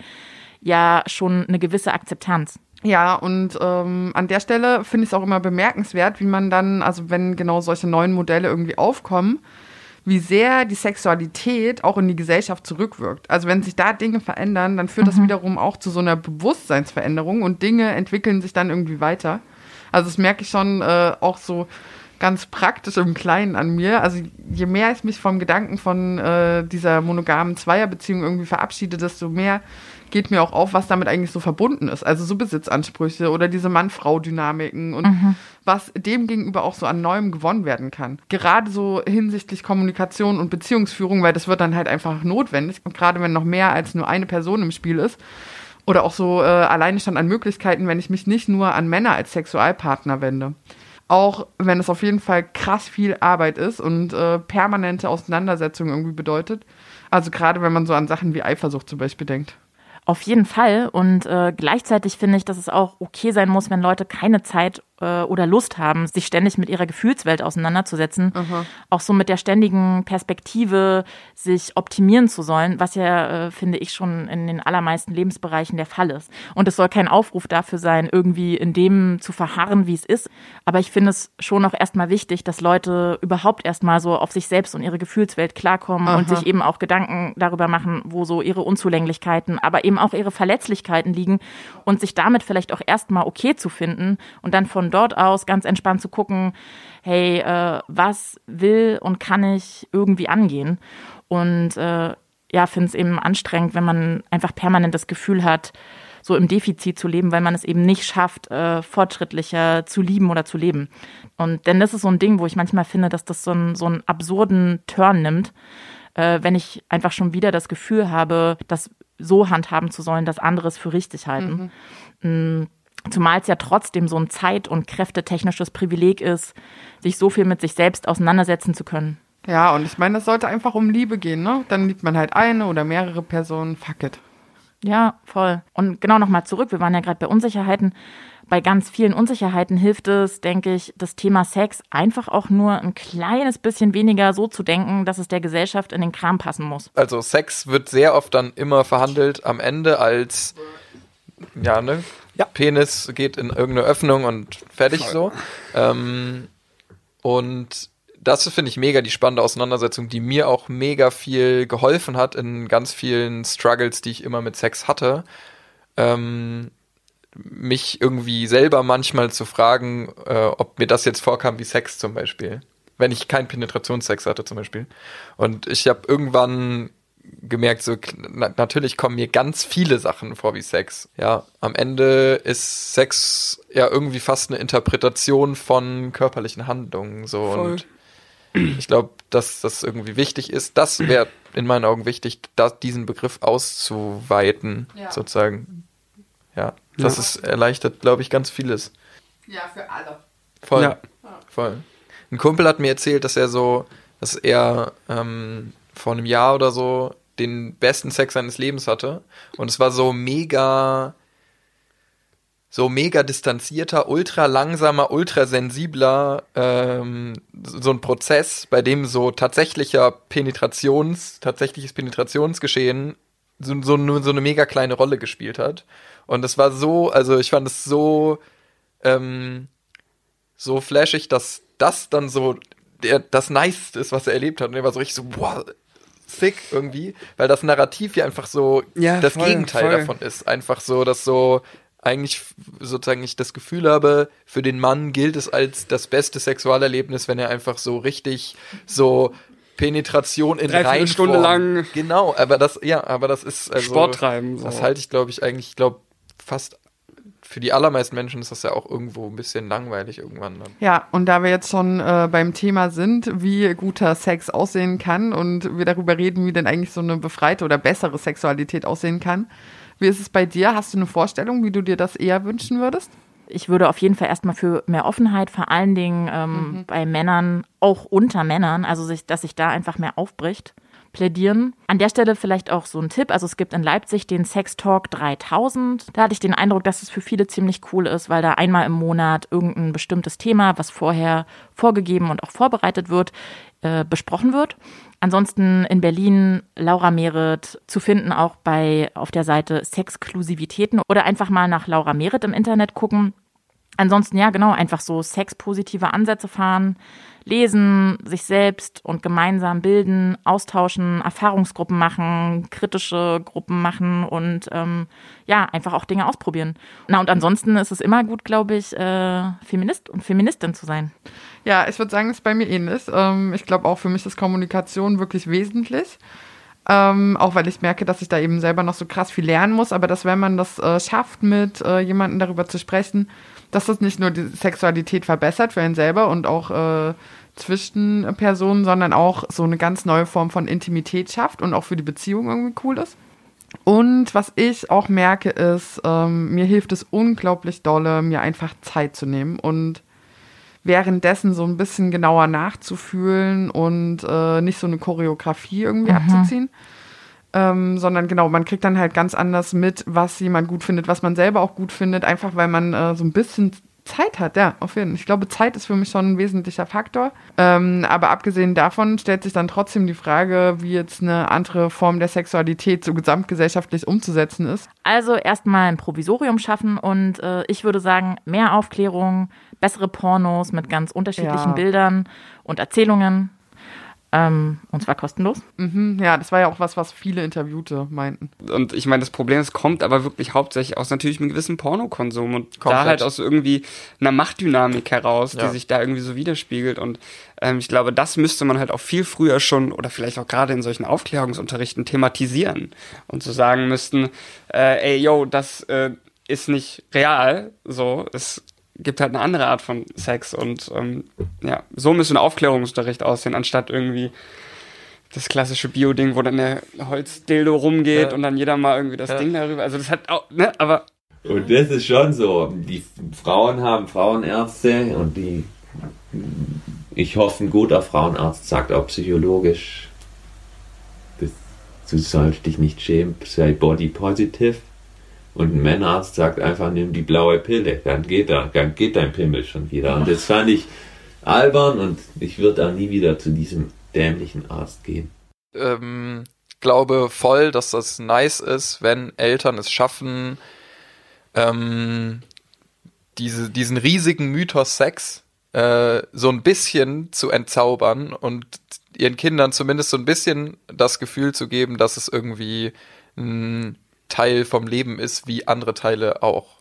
S1: ja schon eine gewisse Akzeptanz.
S5: Ja, und ähm, an der Stelle finde ich es auch immer bemerkenswert, wie man dann, also wenn genau solche neuen Modelle irgendwie aufkommen, wie sehr die Sexualität auch in die Gesellschaft zurückwirkt. Also wenn sich da Dinge verändern, dann führt mhm. das wiederum auch zu so einer Bewusstseinsveränderung und Dinge entwickeln sich dann irgendwie weiter. Also das merke ich schon äh, auch so ganz praktisch im Kleinen an mir. Also je mehr ich mich vom Gedanken von äh, dieser monogamen Zweierbeziehung irgendwie verabschiede, desto mehr geht mir auch auf, was damit eigentlich so verbunden ist. Also so Besitzansprüche oder diese Mann-Frau-Dynamiken und mhm. was dem gegenüber auch so an Neuem gewonnen werden kann. Gerade so hinsichtlich Kommunikation und Beziehungsführung, weil das wird dann halt einfach notwendig. Und gerade wenn noch mehr als nur eine Person im Spiel ist. Oder auch so äh, alleine schon an Möglichkeiten, wenn ich mich nicht nur an Männer als Sexualpartner wende. Auch wenn es auf jeden Fall krass viel Arbeit ist und äh, permanente Auseinandersetzung irgendwie bedeutet. Also gerade wenn man so an Sachen wie Eifersucht zum Beispiel denkt.
S1: Auf jeden Fall. Und äh, gleichzeitig finde ich, dass es auch okay sein muss, wenn Leute keine Zeit äh, oder Lust haben, sich ständig mit ihrer Gefühlswelt auseinanderzusetzen. Mhm. Auch so mit der ständigen Perspektive, sich optimieren zu sollen, was ja, äh, finde ich, schon in den allermeisten Lebensbereichen der Fall ist. Und es soll kein Aufruf dafür sein, irgendwie in dem zu verharren, wie es ist. Aber ich finde es schon auch erstmal wichtig, dass Leute überhaupt erstmal so auf sich selbst und ihre Gefühlswelt klarkommen Aha. und sich eben auch Gedanken darüber machen, wo so ihre Unzulänglichkeiten, aber eben auch ihre Verletzlichkeiten liegen und sich damit vielleicht auch erstmal okay zu finden und dann von dort aus ganz entspannt zu gucken, hey, äh, was will und kann ich irgendwie angehen? Und äh, ja, finde es eben anstrengend, wenn man einfach permanent das Gefühl hat, so im Defizit zu leben, weil man es eben nicht schafft, äh, fortschrittlicher zu lieben oder zu leben. Und denn das ist so ein Ding, wo ich manchmal finde, dass das so, ein, so einen absurden Turn nimmt, äh, wenn ich einfach schon wieder das Gefühl habe, das so handhaben zu sollen, dass andere es für richtig halten. Mhm. Zumal es ja trotzdem so ein zeit- und kräftetechnisches Privileg ist, sich so viel mit sich selbst auseinandersetzen zu können.
S5: Ja, und ich meine, es sollte einfach um Liebe gehen, ne? Dann liebt man halt eine oder mehrere Personen, fuck it.
S1: Ja, voll. Und genau nochmal zurück, wir waren ja gerade bei Unsicherheiten. Bei ganz vielen Unsicherheiten hilft es, denke ich, das Thema Sex einfach auch nur ein kleines bisschen weniger so zu denken, dass es der Gesellschaft in den Kram passen muss.
S3: Also Sex wird sehr oft dann immer verhandelt am Ende als, ja, ne? Ja. Penis geht in irgendeine Öffnung und fertig so. Ähm, und das finde ich mega die spannende Auseinandersetzung, die mir auch mega viel geholfen hat in ganz vielen Struggles, die ich immer mit Sex hatte. Ähm, mich irgendwie selber manchmal zu fragen, äh, ob mir das jetzt vorkam wie Sex zum Beispiel. Wenn ich keinen Penetrationssex hatte zum Beispiel. Und ich habe irgendwann gemerkt, so na, natürlich kommen mir ganz viele Sachen vor wie Sex. Ja, am Ende ist Sex ja irgendwie fast eine Interpretation von körperlichen Handlungen. So. Und ich glaube, dass das irgendwie wichtig ist. Das wäre in meinen Augen wichtig, da, diesen Begriff auszuweiten, ja. sozusagen. Ja, das ja. ist erleichtert, glaube ich, ganz vieles.
S5: Ja, für alle.
S3: Voll,
S5: ja.
S3: voll. Ein Kumpel hat mir erzählt, dass er so, dass er ähm, vor einem Jahr oder so den besten Sex seines Lebens hatte. Und es war so mega, so mega distanzierter, ultra langsamer, ultra sensibler, ähm, so ein Prozess, bei dem so tatsächlicher Penetrations, tatsächliches Penetrationsgeschehen so, so, nur so eine mega kleine Rolle gespielt hat. Und es war so, also ich fand es so, ähm, so flashig, dass das dann so der, das Niceste ist, was er erlebt hat. Und er war so richtig so, boah, sick irgendwie, weil das Narrativ ja einfach so ja, das voll, Gegenteil voll. davon ist. Einfach so, dass so eigentlich sozusagen ich das Gefühl habe, für den Mann gilt es als das beste Sexualerlebnis, wenn er einfach so richtig so Penetration in Reinform.
S4: Eine Stunde lang.
S3: Genau, aber das, ja, aber das ist also,
S4: Sport treiben. So.
S3: Das halte ich, glaube ich, eigentlich, ich glaube, fast für die allermeisten Menschen ist das ja auch irgendwo ein bisschen langweilig irgendwann dann.
S5: Ja, und da wir jetzt schon äh, beim Thema sind, wie guter Sex aussehen kann und wir darüber reden, wie denn eigentlich so eine befreite oder bessere Sexualität aussehen kann, wie ist es bei dir? Hast du eine Vorstellung, wie du dir das eher wünschen würdest?
S1: Ich würde auf jeden Fall erstmal für mehr Offenheit, vor allen Dingen ähm, mhm. bei Männern, auch unter Männern, also sich, dass sich da einfach mehr aufbricht, plädieren. An der Stelle vielleicht auch so ein Tipp, also es gibt in Leipzig den Sex Talk dreitausend. Da hatte ich den Eindruck, dass es für viele ziemlich cool ist, weil da einmal im Monat irgendein bestimmtes Thema, was vorher vorgegeben und auch vorbereitet wird, äh, besprochen wird. Ansonsten in Berlin Laura Mehret zu finden, auch bei auf der Seite Sexklusivitäten oder einfach mal nach Laura Mehret im Internet gucken. Ansonsten, ja genau, einfach so sexpositive Ansätze fahren, lesen, sich selbst und gemeinsam bilden, austauschen, Erfahrungsgruppen machen, kritische Gruppen machen und ähm, ja, einfach auch Dinge ausprobieren. Na und ansonsten ist es immer gut, glaube ich, äh, Feminist und Feministin zu sein.
S5: Ja, ich würde sagen, es ist bei mir ähnlich. Ähm, ich glaube auch, für mich ist Kommunikation wirklich wesentlich. Ähm, auch weil ich merke, dass ich da eben selber noch so krass viel lernen muss, aber dass wenn man das äh, schafft, mit äh, jemandem darüber zu sprechen, dass das nicht nur die Sexualität verbessert für einen selber und auch äh, zwischen Personen, sondern auch so eine ganz neue Form von Intimität schafft und auch für die Beziehung irgendwie cool ist. Und was ich auch merke ist, ähm, mir hilft es unglaublich dolle, mir einfach Zeit zu nehmen und währenddessen so ein bisschen genauer nachzufühlen und äh, nicht so eine Choreografie irgendwie mhm. abzuziehen. Ähm, sondern genau, man kriegt dann halt ganz anders mit, was jemand gut findet, was man selber auch gut findet, einfach weil man äh, so ein bisschen Zeit hat, ja, auf jeden Fall. Ich glaube, Zeit ist für mich schon ein wesentlicher Faktor. Ähm, aber abgesehen davon stellt sich dann trotzdem die Frage, wie jetzt eine andere Form der Sexualität so gesamtgesellschaftlich umzusetzen ist.
S1: Also erstmal ein Provisorium schaffen und äh, ich würde sagen, mehr Aufklärung, bessere Pornos mit ganz unterschiedlichen
S5: Ja.
S1: Bildern und Erzählungen. Ähm, und zwar kostenlos.
S5: Mhm, ja, das war ja auch was, was viele Interviewte meinten.
S4: Und ich meine, das Problem, es kommt aber wirklich hauptsächlich aus natürlich einem gewissen Pornokonsum und
S3: Komplett.
S4: da halt aus irgendwie einer Machtdynamik heraus,
S3: Ja.
S4: die sich da irgendwie so widerspiegelt. Und ähm, ich glaube, das müsste man halt auch viel früher schon oder vielleicht auch gerade in solchen Aufklärungsunterrichten thematisieren und so sagen müssten, äh, ey, yo, das äh, ist nicht real, so, es gibt halt eine andere Art von Sex und ähm, ja, so müsste ein Aufklärungsunterricht aussehen, anstatt irgendwie das klassische Bio-Ding, wo dann der Holzdildo rumgeht
S3: Ja.
S4: und dann jeder mal irgendwie das
S3: Ja.
S4: Ding darüber, also das hat auch, ne, aber...
S13: Und das ist schon so, die Frauen haben Frauenärzte und die, ich hoffe, ein guter Frauenarzt sagt auch psychologisch, das, du sollst dich nicht schämen, sei body positive. Und ein Männerarzt sagt einfach, nimm die blaue Pille, dann geht er, dann geht dein Pimmel schon wieder. Und das fand ich albern und ich würde auch nie wieder zu diesem dämlichen Arzt gehen.
S3: Ähm, glaube voll, dass das nice ist, wenn Eltern es schaffen, ähm, diese, diesen riesigen Mythos Sex äh, so ein bisschen zu entzaubern und ihren Kindern zumindest so ein bisschen das Gefühl zu geben, dass es irgendwie ein Teil vom Leben ist, wie andere Teile auch.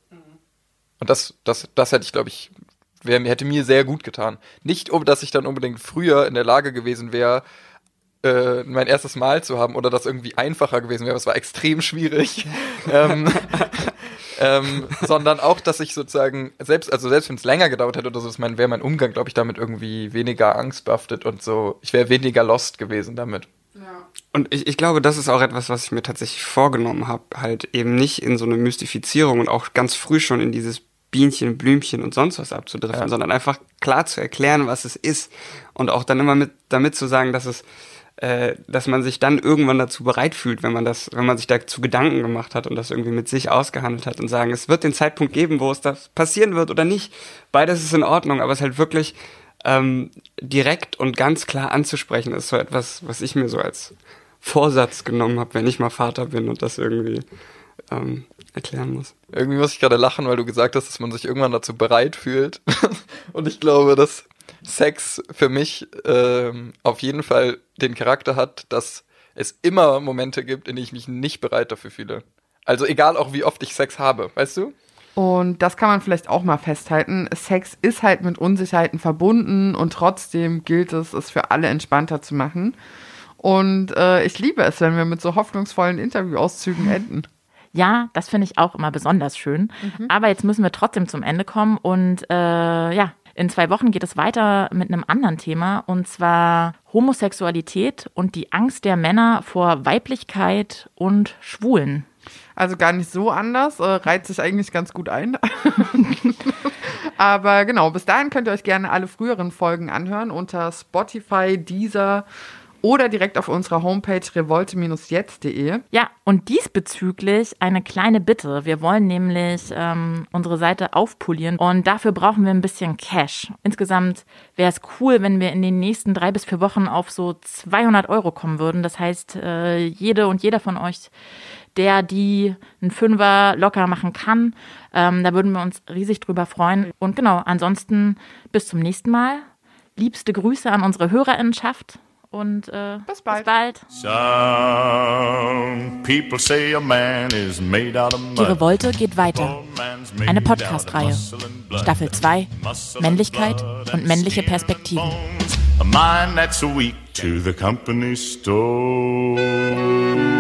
S3: Und das, das, das hätte ich, glaube ich, wär, hätte mir sehr gut getan. Nicht, um, dass ich dann unbedingt früher in der Lage gewesen wäre, äh, mein erstes Mal zu haben oder das irgendwie einfacher gewesen wäre. Es war extrem schwierig. ähm, ähm, sondern auch, dass ich sozusagen, selbst, also selbst wenn es länger gedauert hätte oder so, mein, wäre mein Umgang, glaube ich, damit irgendwie weniger angstbehaftet und so. Ich wäre weniger lost gewesen damit.
S4: Und ich, ich glaube, das ist auch etwas, was ich mir tatsächlich vorgenommen habe, halt eben nicht in so eine Mystifizierung und auch ganz früh schon in dieses Bienchen, Blümchen und sonst was abzudriften,
S3: Ja. sondern
S4: einfach klar zu erklären, was es ist und auch dann immer mit damit zu sagen, dass es, äh, dass man sich dann irgendwann dazu bereit fühlt, wenn man das, wenn man sich dazu Gedanken gemacht hat und das irgendwie mit sich ausgehandelt hat und sagen, es wird den Zeitpunkt geben, wo es das passieren wird oder nicht. Beides ist in Ordnung, aber es halt wirklich ähm, direkt und ganz klar anzusprechen ist so etwas, was ich mir so als Vorsatz genommen habe, wenn ich mal Vater bin und das irgendwie ähm, erklären muss.
S3: Irgendwie muss ich gerade lachen, weil du gesagt hast, dass man sich irgendwann dazu bereit fühlt. Und ich glaube, dass Sex für mich ähm, auf jeden Fall den Charakter hat, dass es immer Momente gibt, in denen ich mich nicht bereit dafür fühle. Also egal auch, wie oft ich Sex habe, weißt du?
S5: Und das kann man vielleicht auch mal festhalten. Sex ist halt mit Unsicherheiten verbunden und trotzdem gilt es, es für alle entspannter zu machen. Und äh, ich liebe es, wenn wir mit so hoffnungsvollen Interviewauszügen enden.
S1: Ja, das finde ich auch immer besonders schön. Mhm. Aber jetzt müssen wir trotzdem zum Ende kommen. Und äh, ja, in zwei Wochen geht es weiter mit einem anderen Thema. Und zwar Homosexualität und die Angst der Männer vor Weiblichkeit und Schwulen.
S5: Also gar nicht so anders, äh, reiht sich eigentlich ganz gut ein. Aber genau, bis dahin könnt ihr euch gerne alle früheren Folgen anhören unter Spotify, Deezer oder direkt auf unserer Homepage revolte Bindestrich jetzt Punkt de.
S1: Ja, und diesbezüglich eine kleine Bitte. Wir wollen nämlich ähm, unsere Seite aufpolieren und dafür brauchen wir ein bisschen Cash. Insgesamt wäre es cool, wenn wir in den nächsten drei bis vier Wochen auf so zweihundert Euro kommen würden. Das heißt, äh, jede und jeder von euch, der die einen Fünfer locker machen kann, ähm, da würden wir uns riesig drüber freuen. Und genau, ansonsten bis zum nächsten Mal. Liebste Grüße an unsere Hörerinnenschaft. Und äh,
S5: bis bald.
S1: Bis bald.
S2: Some people say a man is made out of mud.
S1: Die Revolte geht weiter. Eine Podcast-Reihe. Staffel zwei. Männlichkeit und männliche Perspektiven.
S2: A mind that's weak to the company store.